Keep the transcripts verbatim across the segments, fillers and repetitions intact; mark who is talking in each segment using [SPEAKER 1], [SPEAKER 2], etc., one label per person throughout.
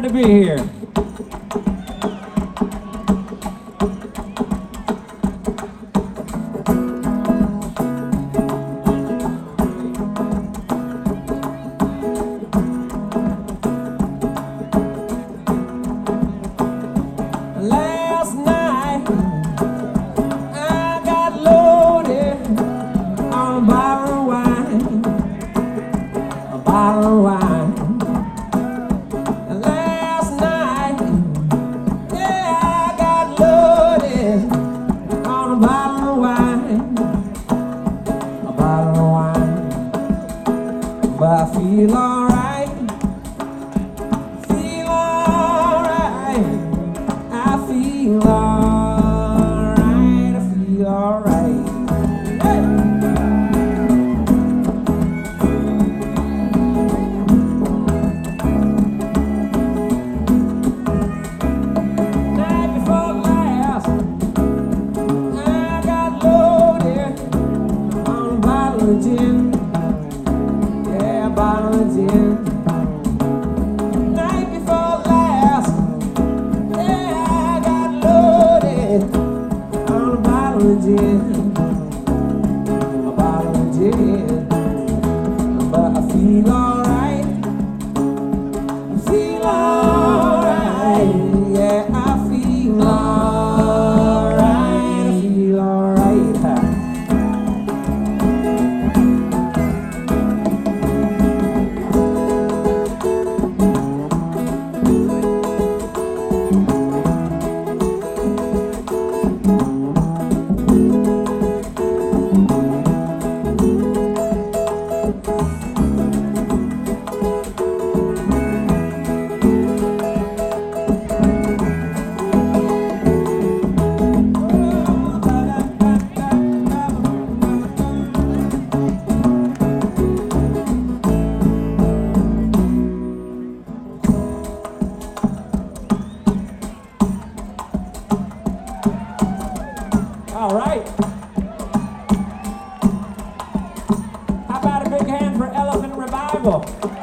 [SPEAKER 1] honored to be here.
[SPEAKER 2] Last night I got loaded on a bottle of wine, a bottle of wine. And last night, yeah, I got loaded on a bottle of wine, a bottle of wine. But I feel alright, feel alright. I feel alright, I feel alright. Hey! Night before last, I got loaded on a bottle of gin. Yeah, a bottle of gin. Night before last, yeah, I got loaded on a bottle of gin, a bottle of gin. But I feel alright, I feel alright, yeah, I feel alright, I feel alright. All right. How about a big hand for Elephant Revival?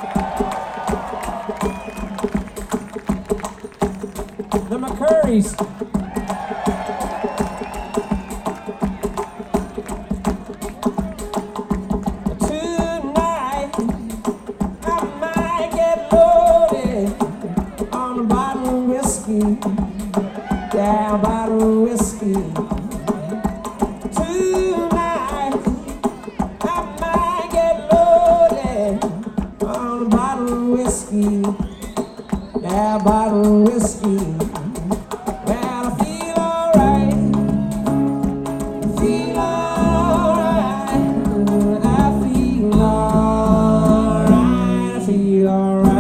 [SPEAKER 2] The McCurrys. Tonight, I might get loaded on a bottle of whiskey. Yeah, a bottle of whiskey. Tonight, I might get loaded on a bottle of whiskey. Yeah, a bottle of whiskey. Well, I feel alright, feel alright, I feel alright, I feel alright.